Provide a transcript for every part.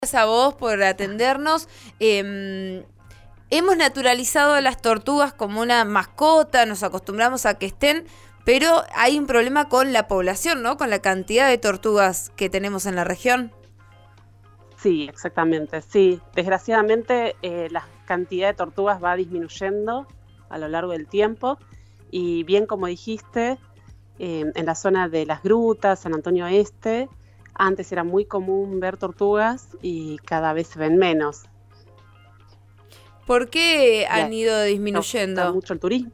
Gracias a vos por atendernos. Hemos naturalizado a las tortugas como una mascota, nos acostumbramos a que estén, pero hay un problema con la población, ¿no? Con la cantidad de tortugas que tenemos en la región. Sí, exactamente. Sí, desgraciadamente la cantidad de tortugas va disminuyendo a lo largo del tiempo y bien como dijiste, en la zona de las grutas, San Antonio Este, antes era muy común ver tortugas y cada vez se ven menos. ¿Por qué Y han ido afecta disminuyendo? mucho el turismo.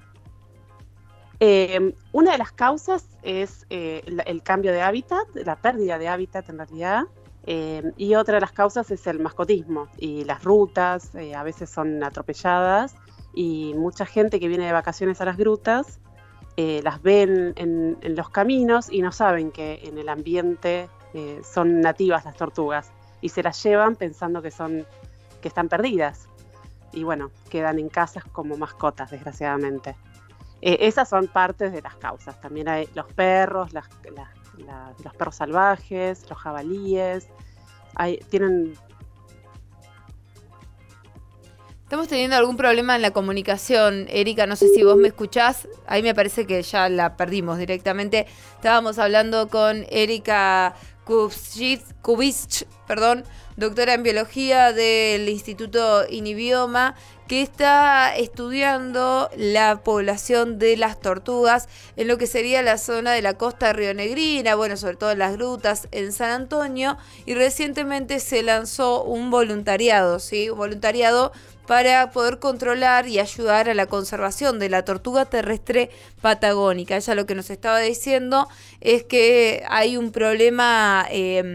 Una de las causas es el cambio de hábitat, la pérdida de hábitat en realidad, y otra de las causas es el mascotismo y las rutas a veces son atropelladas y mucha gente que viene de vacaciones a las grutas las ven en los caminos y no saben que en el ambiente son nativas las tortugas y se las llevan pensando que están perdidas y bueno, quedan en casas como mascotas desgraciadamente. Esas son partes de las causas. También hay los perros, los perros salvajes, los jabalíes. Tienen. Estamos teniendo algún problema en la comunicación, Erika, no sé si vos me escuchás, ahí me parece que ya la perdimos directamente. Estábamos hablando con Erika Kubisc, doctora en biología del Instituto Inibioma, que está estudiando la población de las tortugas en lo que sería la zona de la costa rionegrina, bueno, sobre todo en las grutas en San Antonio, y recientemente se lanzó un voluntariado, ¿sí? Un voluntariado para poder controlar y ayudar a la conservación de la tortuga terrestre patagónica. Ella lo que nos estaba diciendo es que hay un problema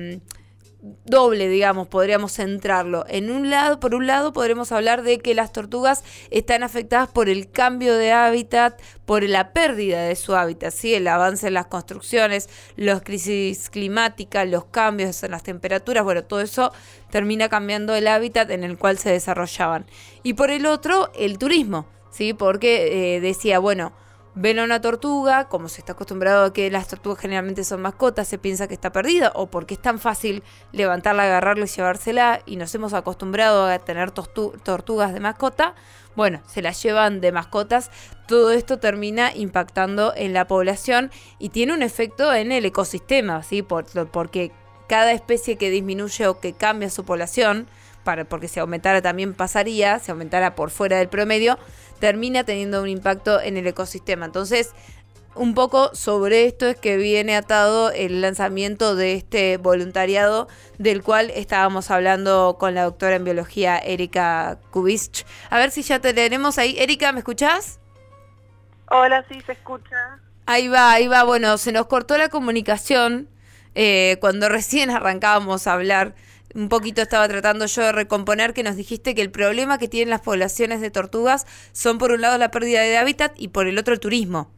doble, digamos, podríamos centrarlo. Por un lado podremos hablar de que las tortugas están afectadas por el cambio de hábitat, por la pérdida de su hábitat, ¿sí? El avance en las construcciones, las crisis climáticas, los cambios en las temperaturas, bueno, todo eso termina cambiando el hábitat en el cual se desarrollaban. Y por el otro, el turismo, ¿sí? Porque decía, bueno, ven a una tortuga, como se está acostumbrado a que las tortugas generalmente son mascotas, se piensa que está perdida, o porque es tan fácil levantarla, agarrarla y llevársela, y nos hemos acostumbrado a tener tortugas de mascota, bueno, se las llevan de mascotas. Todo esto termina impactando en la población y tiene un efecto en el ecosistema, ¿sí? Porque cada especie que disminuye o que cambia su población, porque si aumentara también pasaría, si aumentara por fuera del promedio, termina teniendo un impacto en el ecosistema. Entonces, un poco sobre esto es que viene atado el lanzamiento de este voluntariado del cual estábamos hablando con la doctora en biología Erika Kubisc. A ver si ya te tenemos ahí. Erika, ¿me escuchás? Hola, sí, se escucha. Ahí va. Bueno, se nos cortó la comunicación cuando recién arrancábamos a hablar. Un poquito estaba tratando yo de recomponer que nos dijiste que el problema que tienen las poblaciones de tortugas son por un lado la pérdida de hábitat y por el otro el turismo.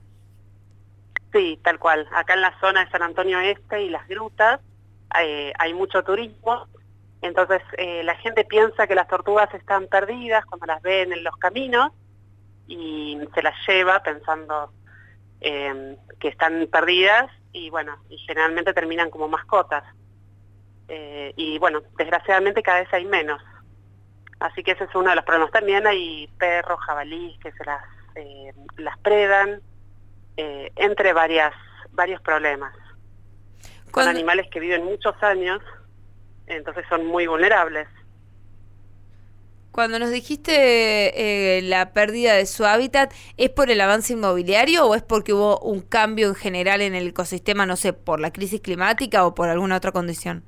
Sí, tal cual. Acá en la zona de San Antonio Este y las grutas hay mucho turismo. Entonces la gente piensa que las tortugas están perdidas cuando las ven en los caminos y se las lleva pensando que están perdidas y bueno, y generalmente terminan como mascotas. Y bueno, desgraciadamente cada vez hay menos. Así que ese es uno de los problemas. También hay perros, jabalíes que se las predan, entre varios problemas. Son animales que viven muchos años, entonces son muy vulnerables. Cuando nos dijiste la pérdida de su hábitat, ¿es por el avance inmobiliario o es porque hubo un cambio en general en el ecosistema, no sé, por la crisis climática o por alguna otra condición?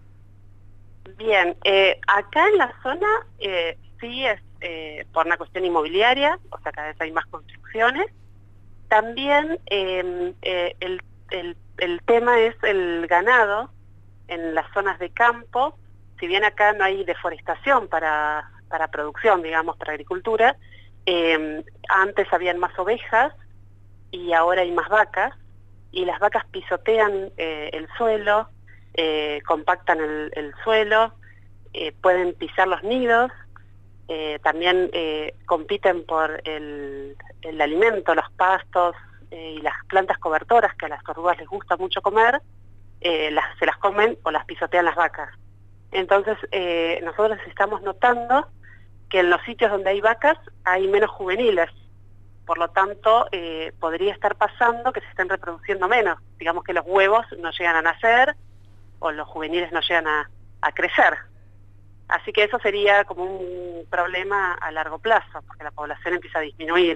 Bien, acá en la zona sí es por una cuestión inmobiliaria, o sea, cada vez hay más construcciones. También el tema es el ganado en las zonas de campo. Si bien acá no hay deforestación para producción, digamos, para agricultura, antes habían más ovejas y ahora hay más vacas, y las vacas pisotean el suelo, compactan el suelo, pueden pisar los nidos, también compiten por el alimento, los pastos y las plantas cobertoras que a las tortugas les gusta mucho comer, se las comen o las pisotean las vacas. Entonces, nosotros estamos notando que en los sitios donde hay vacas hay menos juveniles. Por lo tanto, podría estar pasando que se estén reproduciendo menos. Digamos que los huevos no llegan a nacer o los juveniles no llegan a crecer. Así que eso sería como un problema a largo plazo, porque la población empieza a disminuir.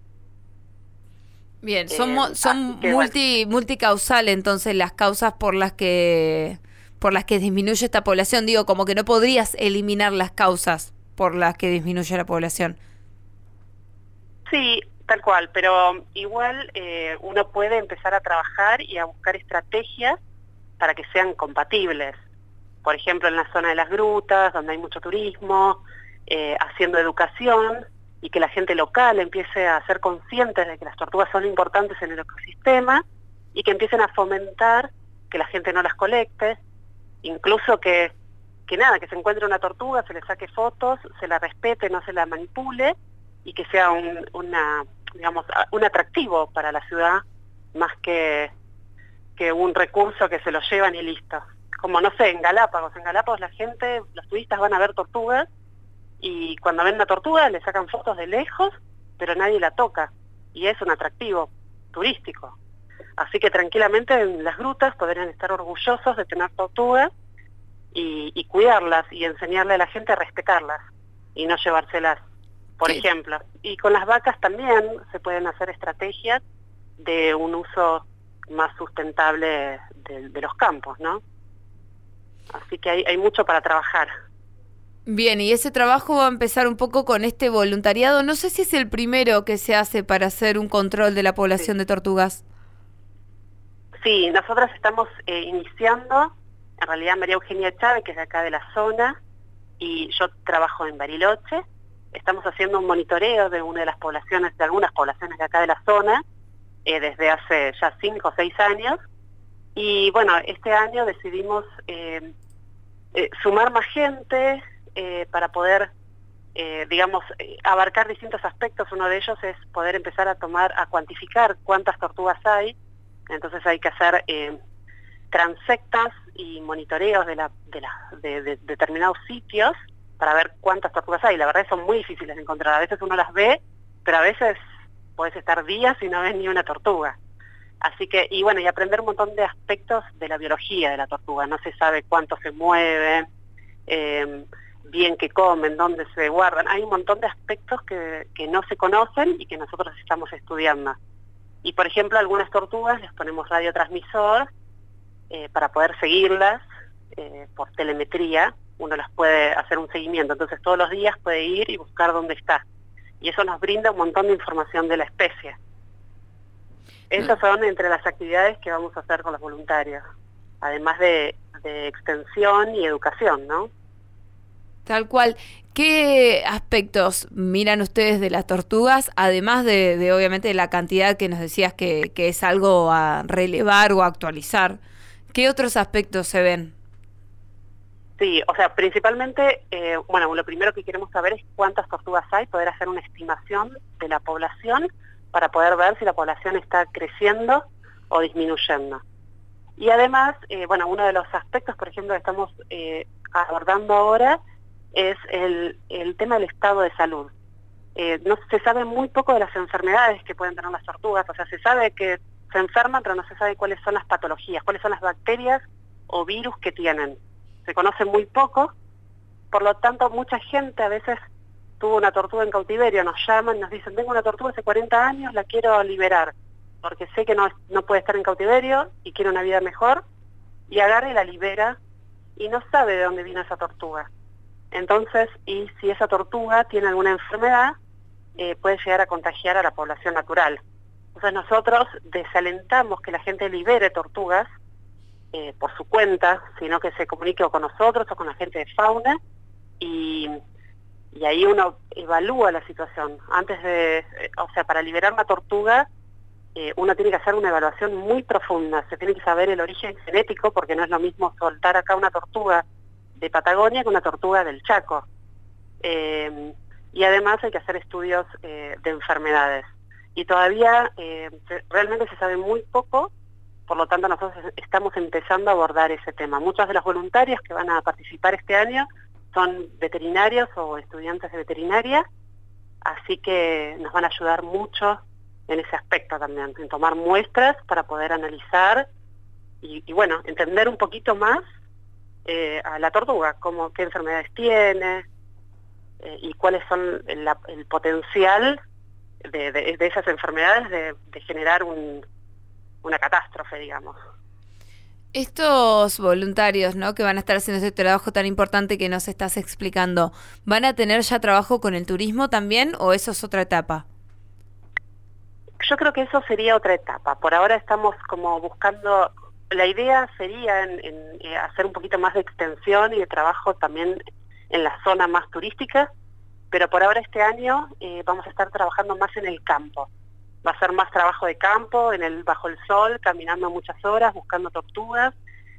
Bien, son bueno. multicausal entonces las causas por las que disminuye esta población. Digo, como que no podrías eliminar las causas por las que disminuye la población. Sí, tal cual, pero igual uno puede empezar a trabajar y a buscar estrategias para que sean compatibles. Por ejemplo, en la zona de las grutas, donde hay mucho turismo, haciendo educación y que la gente local empiece a ser conscientes de que las tortugas son importantes en el ecosistema y que empiecen a fomentar que la gente no las colecte, incluso que se encuentre una tortuga, se le saque fotos, se la respete, no se la manipule y que sea un atractivo para la ciudad más que un recurso que se lo llevan y listo. Como no sé, en Galápagos la gente, los turistas van a ver tortugas y cuando ven una tortuga le sacan fotos de lejos, pero nadie la toca y es un atractivo turístico. Así que tranquilamente en las grutas podrían estar orgullosos de tener tortugas y cuidarlas y enseñarle a la gente a respetarlas y no llevárselas, por ejemplo. Y con las vacas también se pueden hacer estrategias de un uso más sustentable de los campos, ¿no? Así que hay mucho para trabajar. Bien, y ese trabajo va a empezar un poco con este voluntariado. No sé si es el primero que se hace para hacer un control de la población de tortugas. Sí, nosotros estamos iniciando, en realidad María Eugenia Chávez, que es de acá de la zona, y yo trabajo en Bariloche. Estamos haciendo un monitoreo de algunas poblaciones de acá de la zona, desde hace ya 5 o 6 años. Y bueno, este año decidimos sumar más gente para poder, abarcar distintos aspectos. Uno de ellos es poder empezar a cuantificar cuántas tortugas hay. Entonces hay que hacer transectas y monitoreos de determinados sitios para ver cuántas tortugas hay. La verdad son muy difíciles de encontrar. A veces uno las ve, pero a veces podés estar días y no ves ni una tortuga. Así que, y aprender un montón de aspectos de la biología de la tortuga. No se sabe cuánto se mueven, bien qué comen, dónde se guardan. Hay un montón de aspectos que no se conocen y que nosotros estamos estudiando. Y por ejemplo, algunas tortugas les ponemos radiotransmisor para poder seguirlas por telemetría. Uno las puede hacer un seguimiento, entonces todos los días puede ir y buscar dónde está. Y eso nos brinda un montón de información de la especie. Estas son entre las actividades que vamos a hacer con los voluntarios, además de extensión y educación, ¿no? Tal cual. ¿Qué aspectos miran ustedes de las tortugas, además de obviamente de la cantidad que nos decías que es algo a relevar o a actualizar? ¿Qué otros aspectos se ven? Sí, o sea, principalmente, lo primero que queremos saber es cuántas tortugas hay, poder hacer una estimación de la población para poder ver si la población está creciendo o disminuyendo. Y además, uno de los aspectos, por ejemplo, que estamos abordando ahora es el tema del estado de salud. No se sabe muy poco de las enfermedades que pueden tener las tortugas, o sea, se sabe que se enferman, pero no se sabe cuáles son las patologías, cuáles son las bacterias o virus que tienen. Se conoce muy poco, por lo tanto, mucha gente a veces tuvo una tortuga en cautiverio, nos llaman, nos dicen, tengo una tortuga hace 40 años, la quiero liberar, porque sé que no puede estar en cautiverio y quiere una vida mejor, y agarra y la libera, y no sabe de dónde vino esa tortuga. Entonces, y si esa tortuga tiene alguna enfermedad, puede llegar a contagiar a la población natural. Entonces nosotros desalentamos que la gente libere tortugas por su cuenta, sino que se comunique o con nosotros o con la gente de fauna, y ahí uno evalúa la situación. Para liberar una tortuga, uno tiene que hacer una evaluación muy profunda, se tiene que saber el origen genético, porque no es lo mismo soltar acá una tortuga de Patagonia que una tortuga del Chaco. Y además hay que hacer estudios de enfermedades. Y todavía realmente se sabe muy poco, por lo tanto nosotros estamos empezando a abordar ese tema. Muchos de los voluntarios que van a participar este año son veterinarios o estudiantes de veterinaria, así que nos van a ayudar mucho en ese aspecto también, en tomar muestras para poder analizar y bueno, entender un poquito más a la tortuga, qué enfermedades tiene y cuáles son el potencial de esas enfermedades de generar una catástrofe, digamos. Estos voluntarios, ¿no?, que van a estar haciendo este trabajo tan importante que nos estás explicando, ¿van a tener ya trabajo con el turismo también o eso es otra etapa? Yo creo que eso sería otra etapa. Por ahora estamos como buscando, la idea sería en hacer un poquito más de extensión y de trabajo también en la zona más turística, pero por ahora este año vamos a estar trabajando más en el campo. Va a ser más trabajo de campo, bajo el sol, caminando muchas horas, buscando tortugas,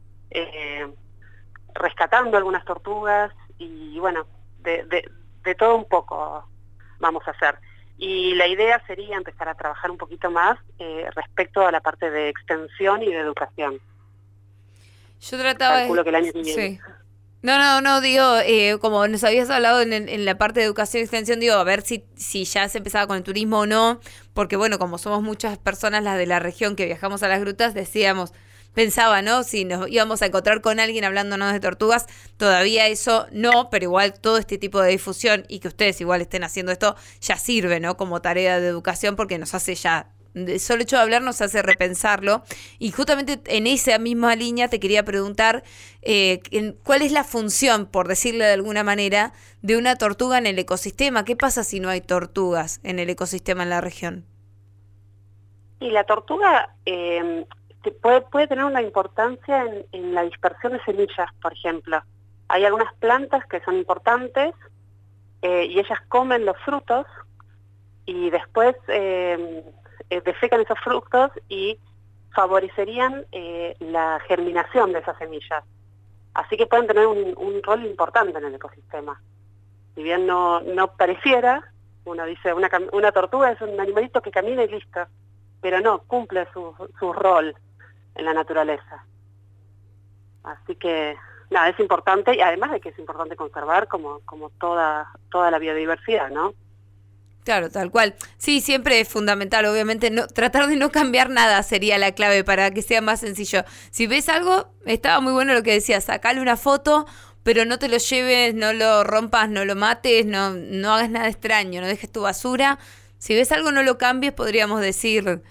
rescatando algunas tortugas y bueno, de todo un poco vamos a hacer. Y la idea sería empezar a trabajar un poquito más respecto a la parte de extensión y de educación. Yo trataba Calculo que el año que viene. Sí. No, digo, como nos habías hablado en la parte de educación y extensión, digo, a ver si ya se empezaba con el turismo o no, porque bueno, como somos muchas personas las de la región que viajamos a las grutas, pensaba, ¿no?, si nos íbamos a encontrar con alguien hablándonos de tortugas, todavía eso no, pero igual todo este tipo de difusión y que ustedes igual estén haciendo esto ya sirve, ¿no?, como tarea de educación porque nos hace ya, el solo hecho de hablar nos hace repensarlo. Y justamente en esa misma línea te quería preguntar ¿cuál es la función, por decirlo de alguna manera, de una tortuga en el ecosistema? ¿Qué pasa si no hay tortugas en el ecosistema en la región? Y la tortuga puede tener una importancia en la dispersión de semillas, por ejemplo. Hay algunas plantas que son importantes y ellas comen los frutos y después defecan esos frutos y favorecerían la germinación de esas semillas. Así que pueden tener un rol importante en el ecosistema. Si bien no pareciera, uno dice una tortuga es un animalito que camina y listo, pero no, cumple su rol en la naturaleza. Así que nada, es importante, y además de que es importante conservar como toda la biodiversidad, ¿no? Claro, tal cual. Sí, siempre es fundamental, obviamente, tratar de no cambiar nada sería la clave para que sea más sencillo. Si ves algo, estaba muy bueno lo que decías, sacale una foto, pero no te lo lleves, no lo rompas, no lo mates, no hagas nada extraño, no dejes tu basura. Si ves algo, no lo cambies, podríamos decir,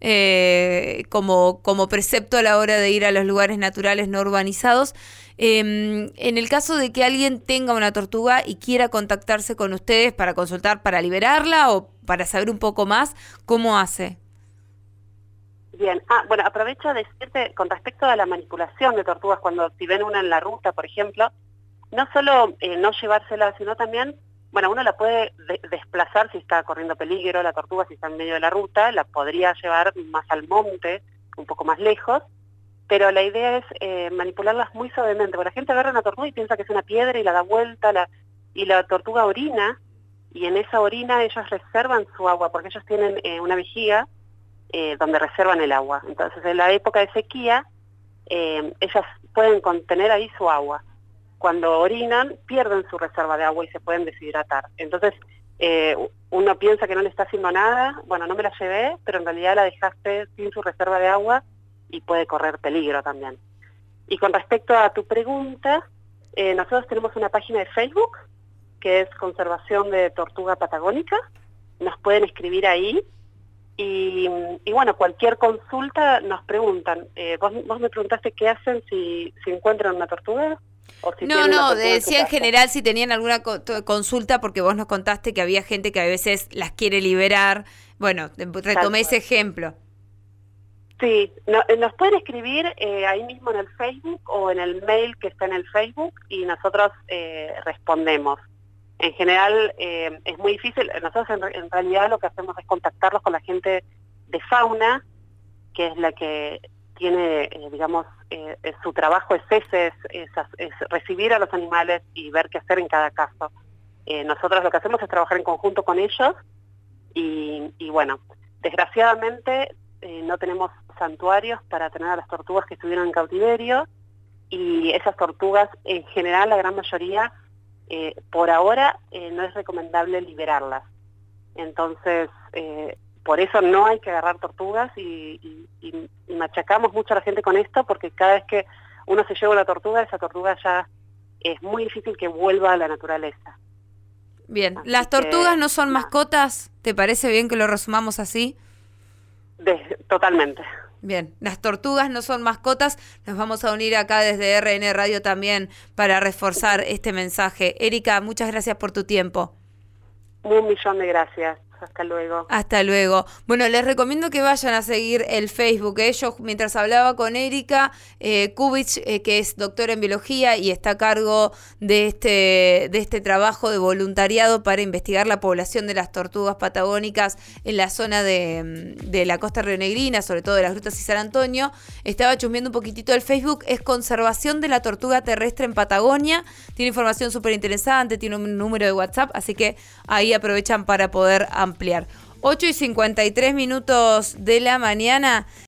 como precepto a la hora de ir a los lugares naturales no urbanizados. En el caso de que alguien tenga una tortuga y quiera contactarse con ustedes para consultar, para liberarla o para saber un poco más, ¿cómo hace? Bien, bueno, aprovecho a decirte con respecto a la manipulación de tortugas, si ven una en la ruta, por ejemplo, no solo no llevársela, sino también, bueno, uno la puede desplazar si está corriendo peligro, la tortuga si está en medio de la ruta, la podría llevar más al monte, un poco más lejos, pero la idea es manipularlas muy suavemente, porque la gente agarra una tortuga y piensa que es una piedra y la da vuelta, y la tortuga orina, y en esa orina ellos reservan su agua, porque ellos tienen una vejiga donde reservan el agua. Entonces en la época de sequía, ellas pueden contener ahí su agua. Cuando orinan, pierden su reserva de agua y se pueden deshidratar. Entonces uno piensa que no le está haciendo nada, bueno, no me la llevé, pero en realidad la dejaste sin su reserva de agua, y puede correr peligro también. Y con respecto a tu pregunta, nosotros tenemos una página de Facebook, que es Conservación de Tortuga Patagónica, nos pueden escribir ahí, y bueno, cualquier consulta nos preguntan. Vos me preguntaste qué hacen si encuentran una tortuga. ¿O si decía en general si tenían alguna consulta, porque vos nos contaste que había gente que a veces las quiere liberar. Bueno, retomé ese ejemplo. Sí, nos pueden escribir ahí mismo en el Facebook o en el mail que está en el Facebook y nosotros respondemos. En general es muy difícil, nosotros en realidad lo que hacemos es contactarlos con la gente de fauna, que es la que tiene, su trabajo es recibir a los animales y ver qué hacer en cada caso. Nosotros lo que hacemos es trabajar en conjunto con ellos y bueno, desgraciadamente no tenemos santuarios para tener a las tortugas que estuvieron en cautiverio, y esas tortugas, en general, la gran mayoría, por ahora, no es recomendable liberarlas. Entonces, por eso no hay que agarrar tortugas, y machacamos mucho a la gente con esto, porque cada vez que uno se lleva una tortuga, esa tortuga ya es muy difícil que vuelva a la naturaleza. Bien, Así ¿las tortugas que, no son mascotas? ¿Te parece bien que lo resumamos así? Totalmente. Bien, las tortugas no son mascotas. Nos vamos a unir acá desde RN Radio también para reforzar este mensaje. Erika, muchas gracias por tu tiempo. 1.000.000 de gracias. Hasta luego. Hasta luego. Bueno, les recomiendo que vayan a seguir el Facebook. Yo, mientras hablaba con Erika Kubich, que es doctora en biología y está a cargo de este trabajo de voluntariado para investigar la población de las tortugas patagónicas en la zona de la costa rionegrina, sobre todo de las Grutas y San Antonio, estaba chusmeando un poquitito el Facebook. Es Conservación de la Tortuga Terrestre en Patagonia. Tiene información súper interesante, tiene un número de WhatsApp, así que ahí aprovechan para poder ampliar. 8:53 de la mañana.